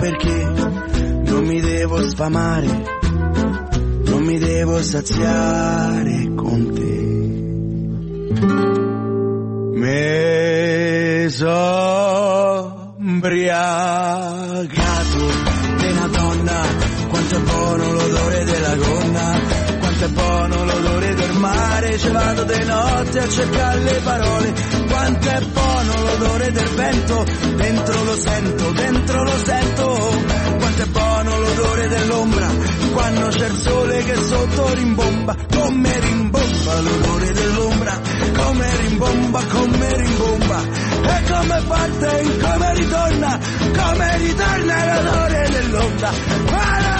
perché non mi devo sfamare, non mi devo saziare con te. Me so imbriagato di una donna, quanto è buono l'odore della gonna, quanto è buono l'odore del mare, ci vado di notte a cercare le parole, quanto è buono l'odore del vento, dentro lo sento, quanto è buono l'odore dell'ombra, quando c'è il sole che sotto rimbomba, come rimbomba l'odore dell'ombra, come rimbomba, e come parte, come ritorna l'odore dell'onda.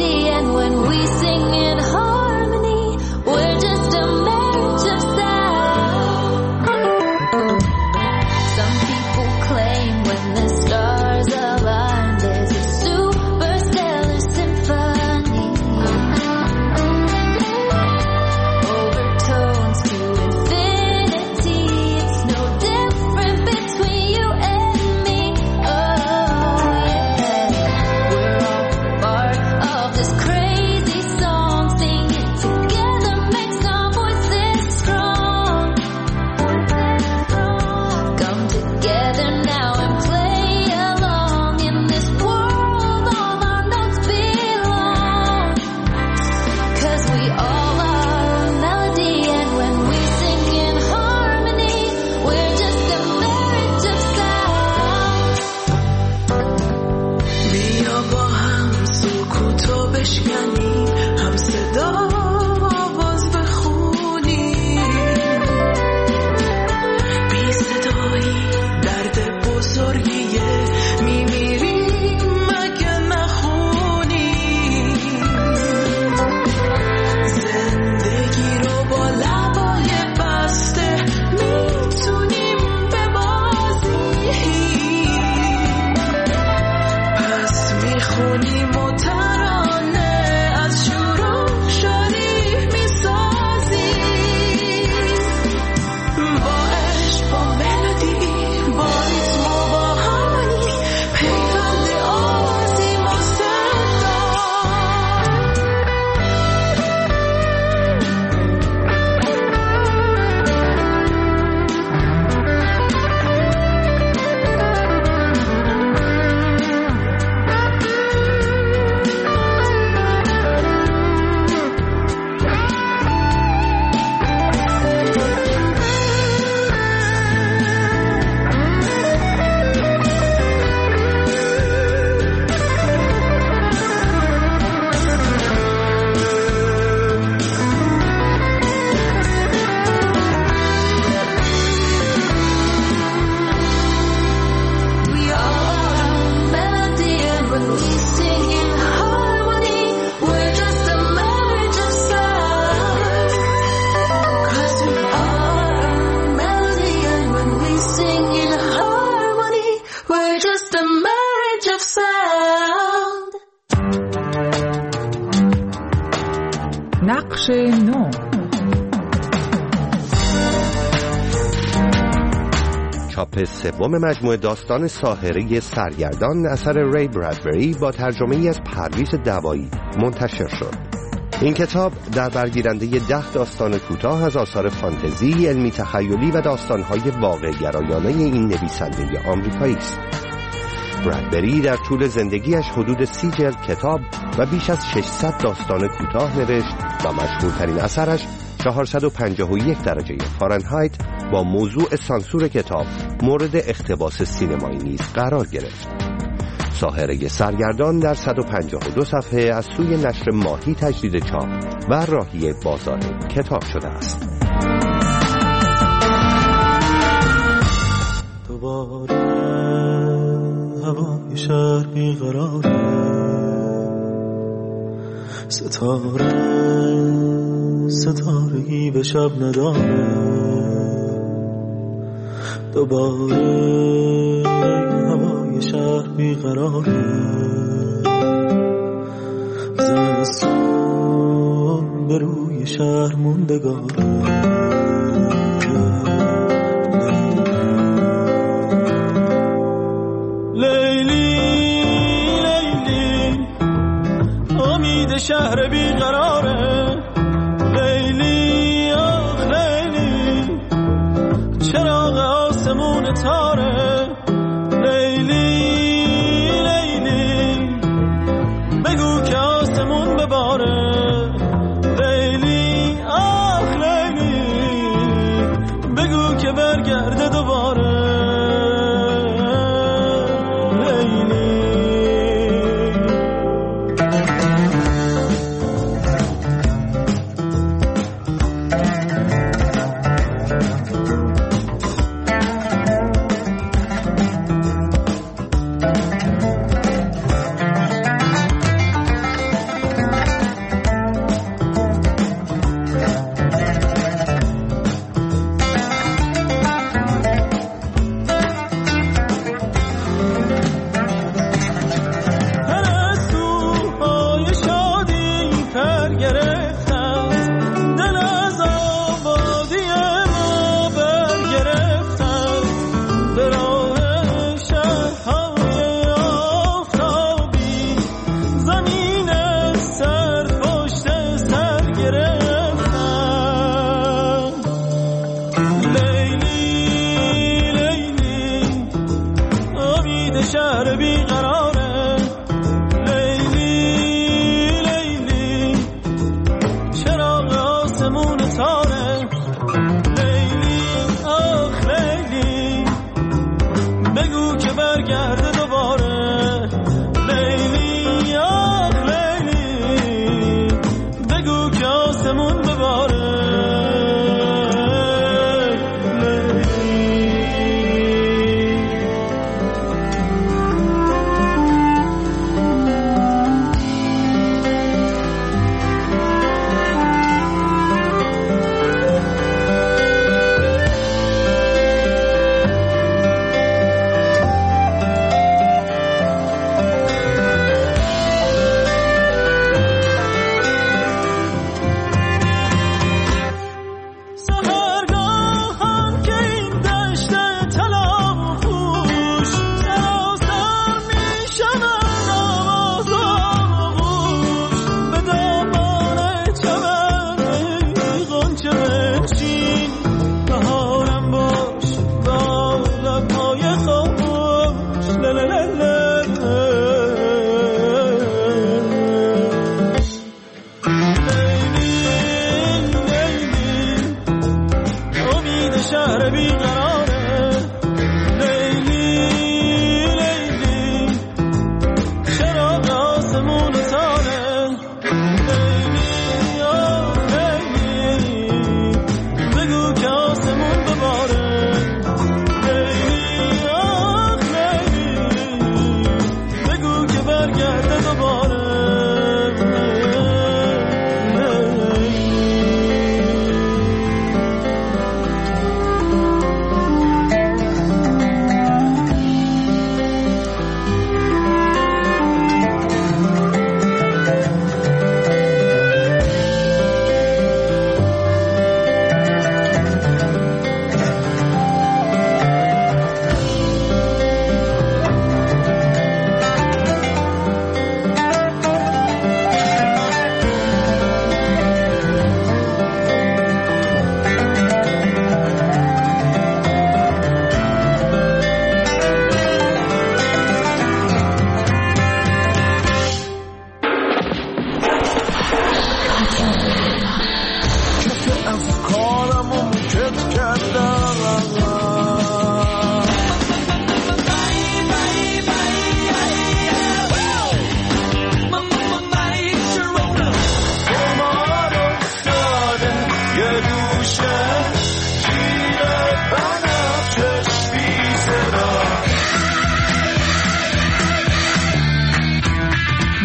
We're just a marriage of sighs. بخش 9. چاپ سوم مجموعه داستان ساحره سرگردان اثر ری برادبری با ترجمه‌ای از پرویز دوایی منتشر شد. این کتاب در برگیرنده 10 داستان کوتاه از آثار فانتزی، علمی تخیلی و داستان‌های واقع‌گرایانه این نویسنده آمریکایی است. برادبری در طول زندگیش حدود 30 جلد کتاب و بیش از 600 داستان کوتاه نوشت و مشهورترین اثرش 451 درجه فارنهایت با موضوع سانسور کتاب مورد اقتباس سینمایی نیز قرار گرفت. ساحره سرگردان در 152 صفحه از سوی نشر ماهی تجدید چاپ و راهی بازار کتاب شده است. دوباره هوای شهر بیقراره، ستارگی به شب نداره. دوباره هوای شهر بیقراره، زمستون به روی شهر موندگاره. شهر بیقراره، لیلی آخ لیلی، چراغ آسمون تاره. لیلی لیلی، بگو که آسمون بباره. لیلی آخ لیلی، بگو که برگرده دوباره.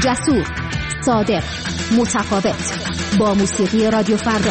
جسور، صادق، متفاوت، با موسیقی رادیو فردا.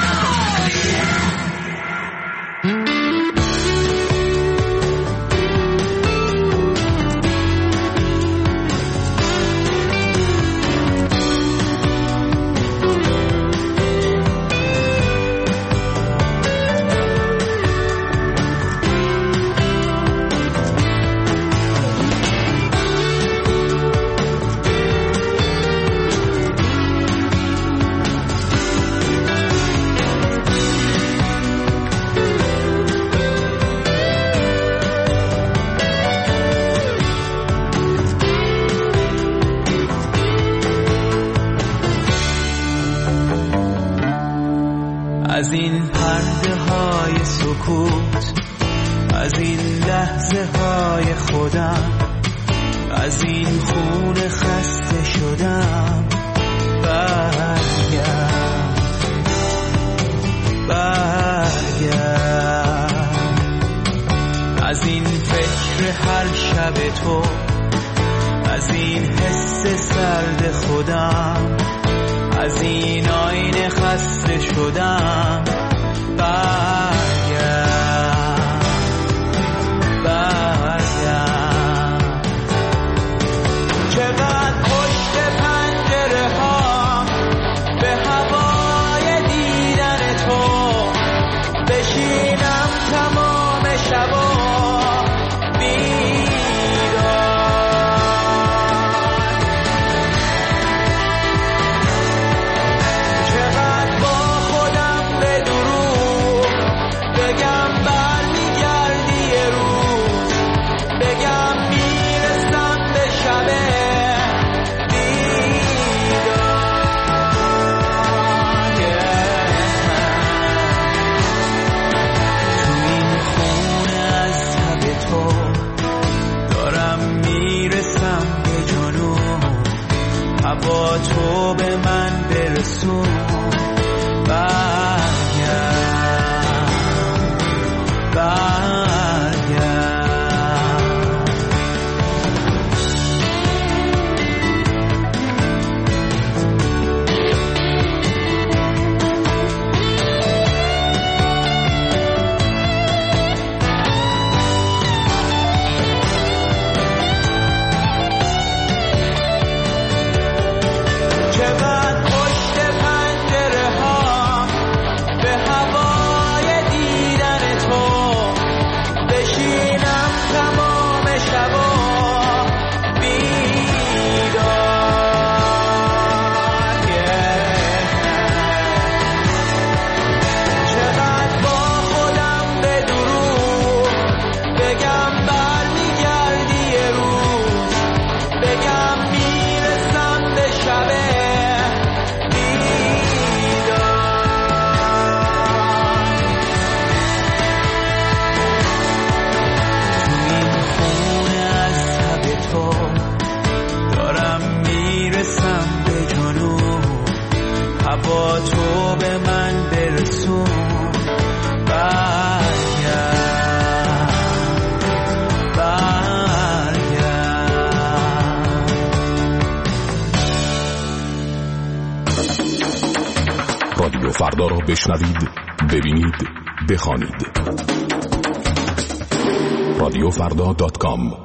از این پرده های سکوت، از این لحظه های خودم، از این خون خسته شدم، برگرد از این فکر هر شب تو، از این حس سرد خودم، از این آینه خسته شدم، چقدر پشت پنجره ها به هوای دیدن تو بشینم تمام شبا با تو به من برسون، با تو به من برسون، رادیو فردا را بشنوید، ببینید، بخوانید. radiofrda.com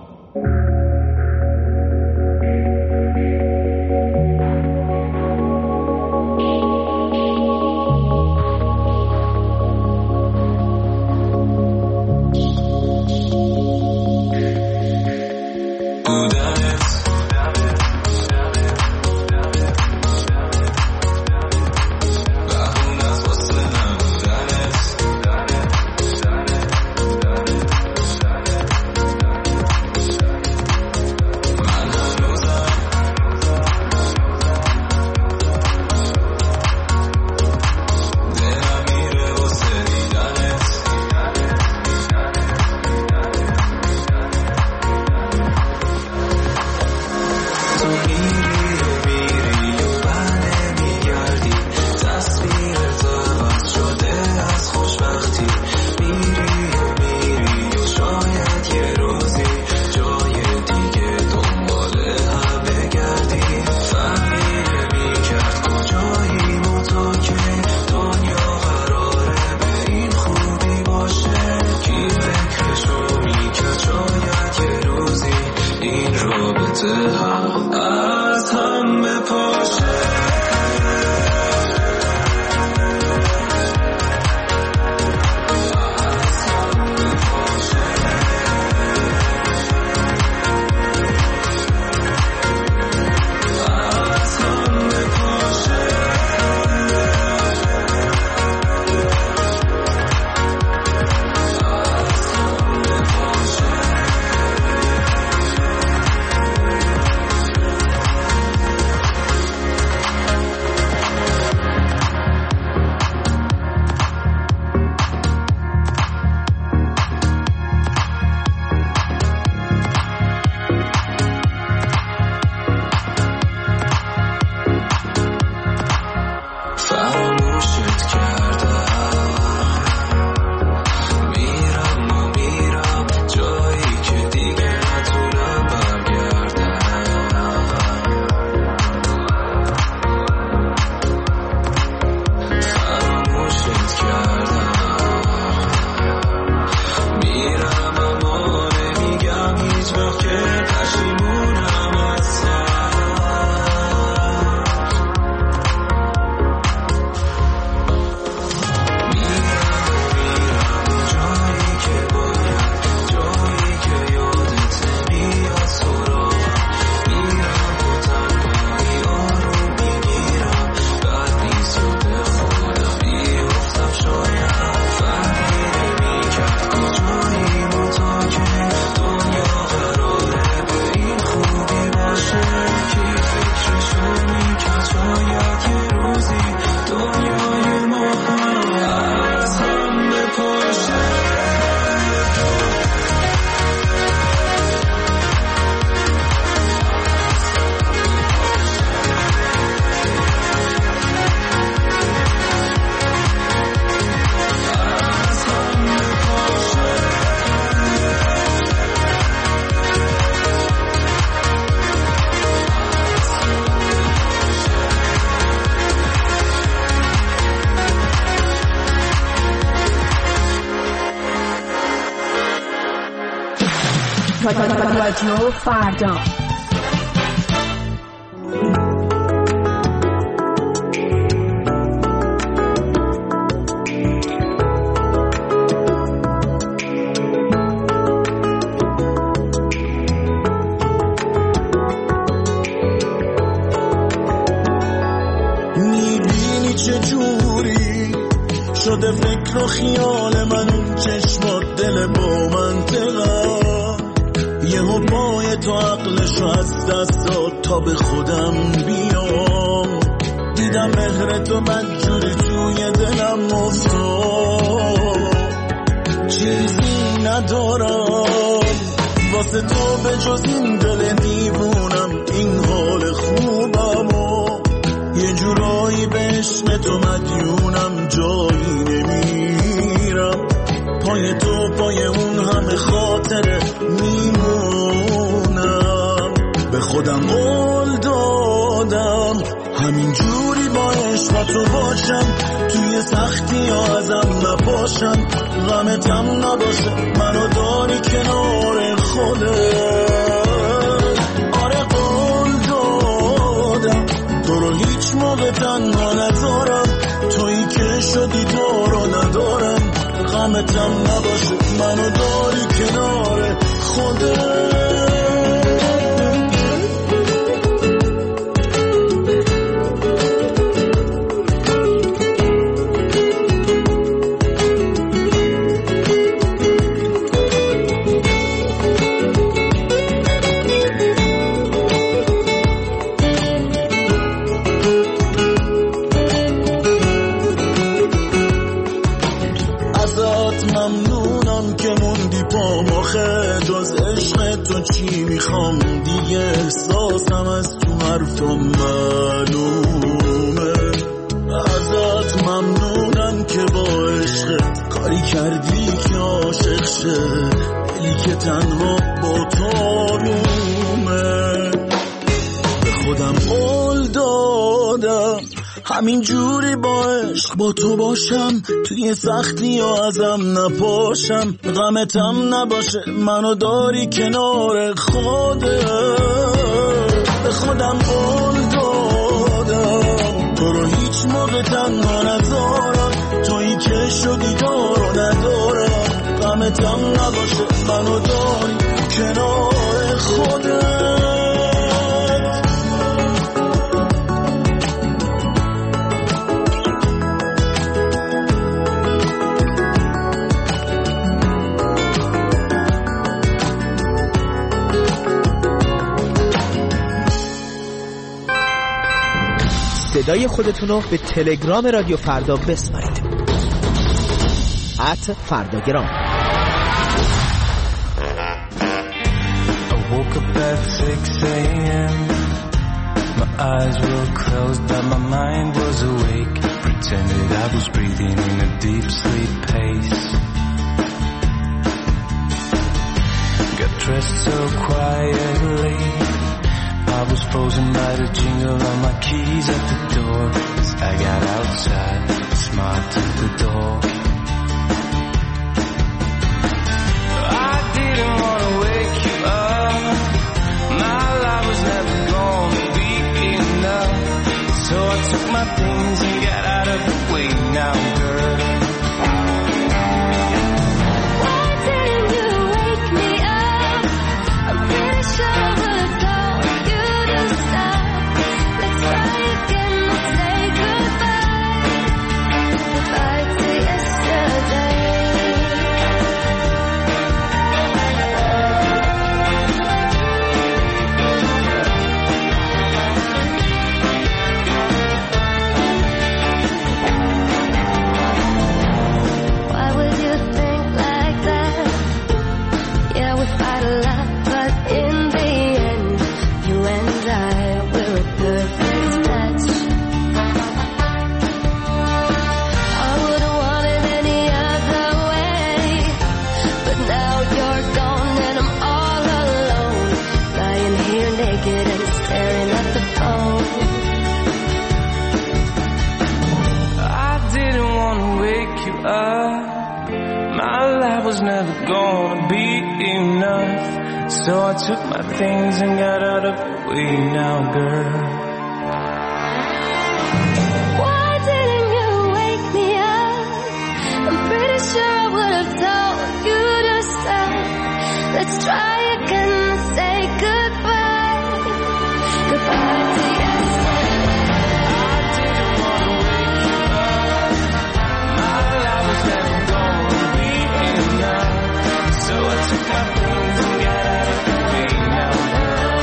رادیو فردا. میبینی چه جوری شده فکر و خیال من، اون چشمات دل با منطقه، یهو پای تو عقلشو از دست داد تا به خودم بیام. دیدم مهر تو بدجوری توی دلم افتاد، چیزی ندارم واسه تو به جز این دل دیوونم، این حال خوبم و یه جورایی به عشق تو مدیونم، جایی نمیرم پای تو، پای اون همه خاطره میمونم. به خودم قول دادم همین جوری با عشق تو باشم، توی سختی ها ازم نپاشم، غمتم نباشه منو داری کنار خودت. آره قول دادم تو رو هیچ موقع تنها نذارم، تویی که شدی تو رو ندارم، غمتم نباشه منو داری کنار خودت. چی میخوام دیگه، احساسم از تو حرفم معلومه. ازت ممنونم که با عشقت کاری کردی که عاشق شه، دلی که تنها با تو آرومه. به خودم قول دادم همین جوری با عشق با تو باشم، توی سختی ها ازم نپاشم، غمتم نباشه منو داری کنار خودت. به خودم قول دادم تو رو هیچ موقع تنها نذارم، تویی که شدی تو رو ندارم، غمتم نباشه منو داری کنار خودت. صدای خودتون رو به تلگرام رادیو فردا بسپارید. @فرداگرام. I woke up at 6 a.m. My eyes were closed but my mind was awake. Pretended I was breathing in a deep sleep pace. Got dressed so quietly, I was frozen by the jingle of my keys at the door. As I got outside, smiled to the door. I didn't want to wake you up, my life was never gonna be enough. So I took my things and got out of the way now, girl. Why didn't you wake me up? I'm pretty sure I would've told you to stop. Let's try again, let's say goodbye. Goodbye to yesterday. Why would you think like that? Yeah, we fight a lot, but in the end, you and I, we're a perfect match. I wouldn't want it any other way, but now you're gone and I'm all alone, lying here naked and staring at the phone. I didn't want to wake you up, my life was never gonna be enough. So I took my things and got out of the way now, girl. Why didn't you wake me up? I'm pretty sure I would have told you to stop. Let's try again and say goodbye. Goodbye to yesterday. I didn't want to wake you up. My life was never gonna be enough. So I took my things and got out of the way now, girl.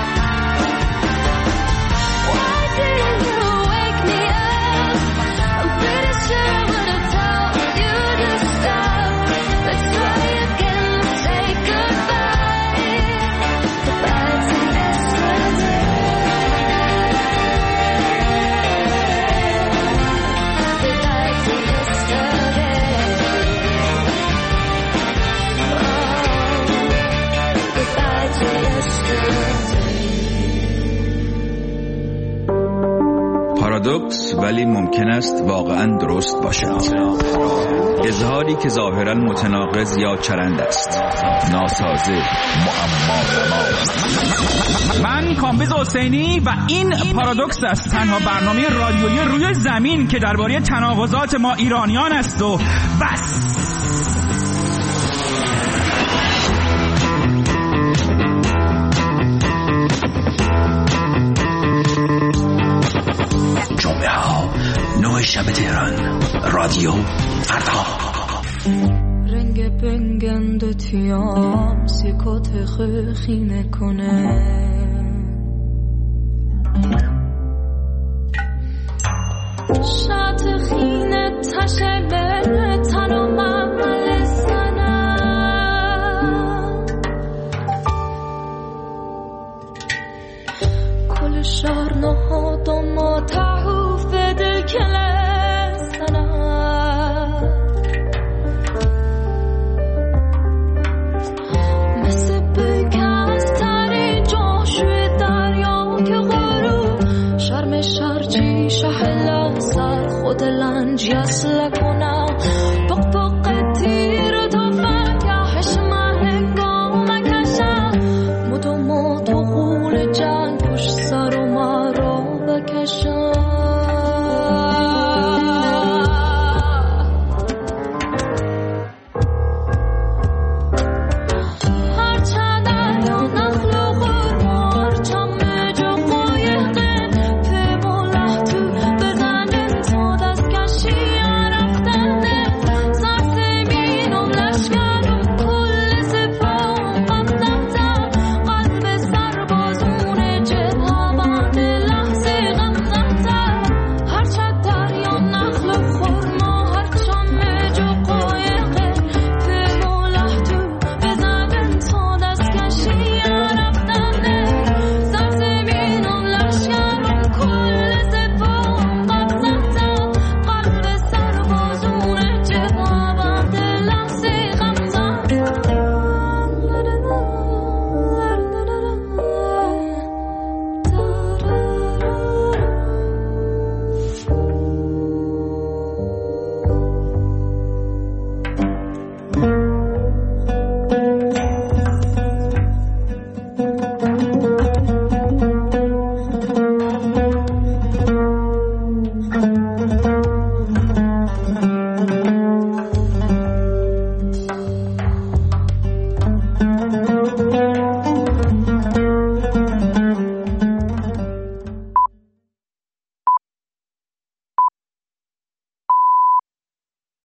Why didn't you wake me up? I'm pretty sure I would have told you to stop. Let's try again and say goodbye. Goodbye to yesterday. Goodbye to yesterday. Goodbye to yesterday. پارادوکس ولی ممکن است واقعاً درست باشد. اظهاری که ظاهراً متناقض یا چرند است، ناسازه، معما. من کامبیز حسینی و این پارادوکس است، تنها برنامه رادیویی روی زمین که درباره تناقضات ما ایرانیان است و بس. جمعه ها 9 شب تهران، رادیو فردا. رنگ بنگند تیام سیکوت خیخینه کنه شات خینه تشه بره تنو عمل سنم کل شهر نهاد و ما تحوف دل کله سنم مثل بکست تری جاشوی دریا که غروب شرم شرچی شهلا سر خود لنجی اصل کنم